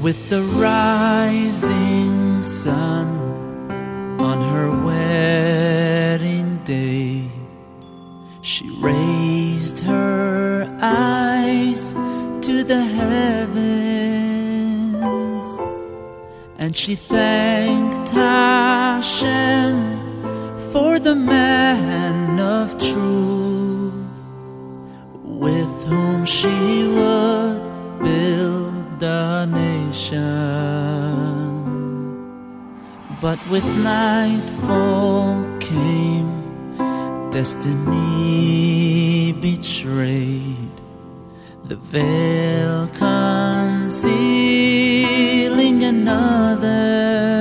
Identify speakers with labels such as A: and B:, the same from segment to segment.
A: With the rising sun on her wedding day, she raised her eyes to the heavens, and she thanked Hashem for the man of truth, with whom she would build a nation. But with nightfall came destiny betrayed, the veil concealing another.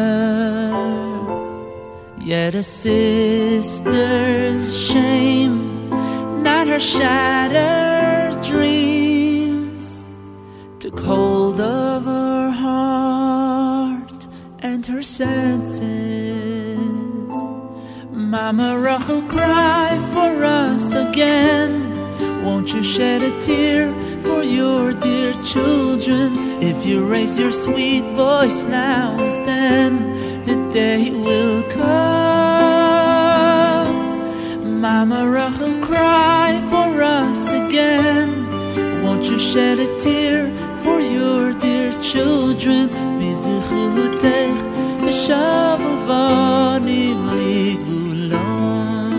A: Yet a sister's shame, not her shattered dreams, took hold of her heart and her senses. Mama Rachel, cry for us again. Won't you shed a tear for your dear children? If you raise your sweet voice now, as then the day will come. Mama Rachel, cry for us again. Won't you shed a tear for your dear children? B'zichutech v'shavu vanim ligvulam.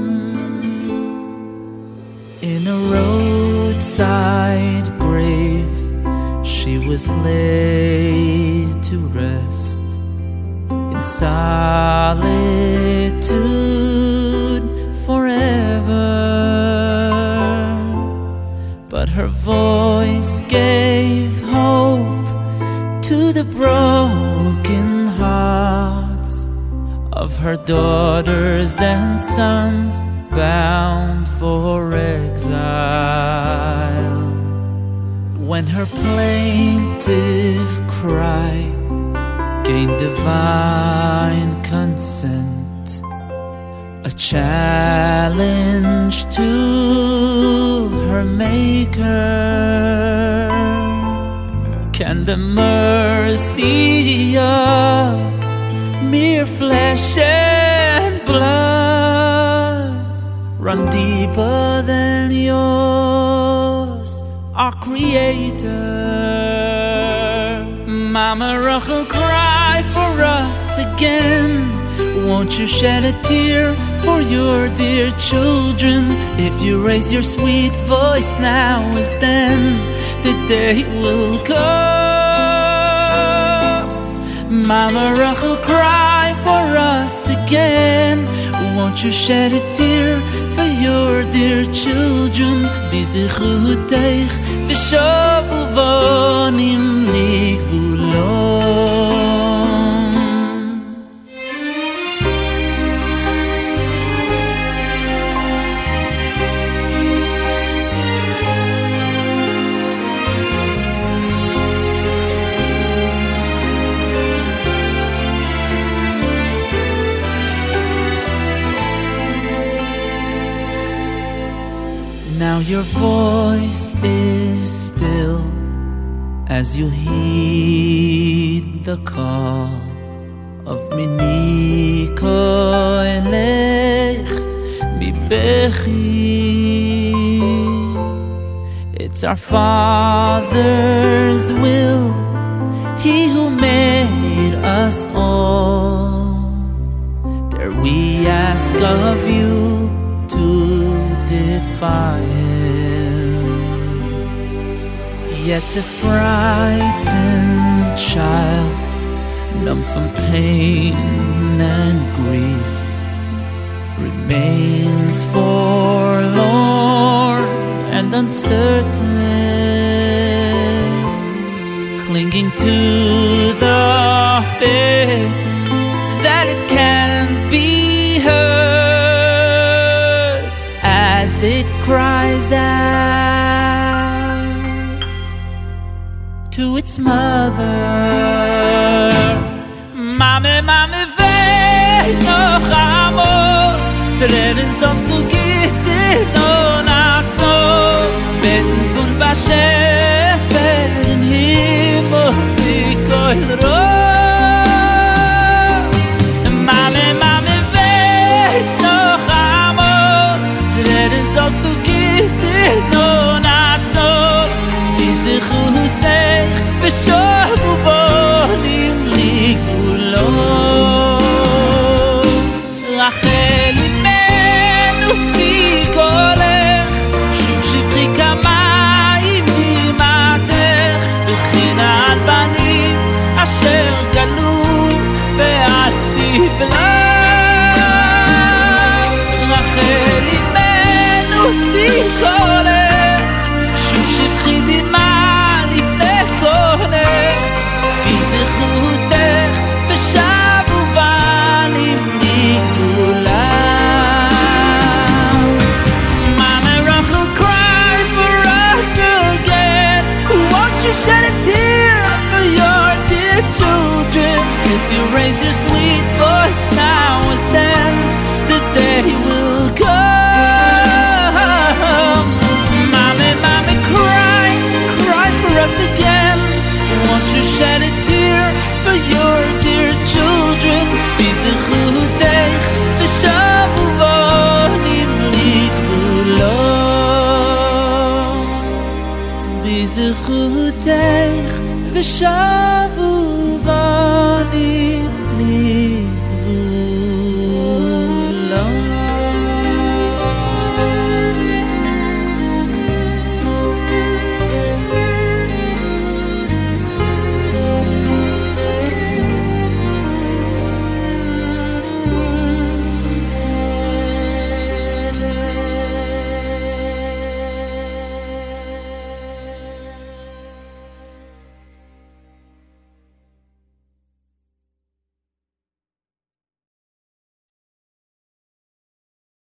A: In a roadside grave she was laid to rest, in solitude forever. But her voice gave hope to the broken hearts of her daughters and sons bound for exile. When her plaintive cry gained divine consent, a challenge to her maker, can the mercy of mere flesh and blood run deeper than yours, our Creator? Mama Rachel, cry for us again. Won't you shed a tear for your dear children? If you raise your sweet voice now, as then the day will come. Mama Rachel, cry for us again. Won't you shed a tear for your dear children? B'zichutech v'shavu vanim ligvulam. Now your voice is still as you heed the call of Miniko Elech Mibechi. It's our Father's will, He who made us all. There we ask of you to defy Him. Yet a frightened child, numb from pain and grief, remains forlorn and uncertain, clinging to the faith that it can be heard as it cries out to its mother. Mame, mame, weh noch amor, Tränen sollst du gießen und so, beten von Bashefer in Himmel, raise your sweet voice now as then, the day will come. Mommy, mommy, cry, cry for us again. Won't you shed a tear for your dear children? Bizechutech v'shavuvonim ligvulo. Bizechutech v'shavuvonim.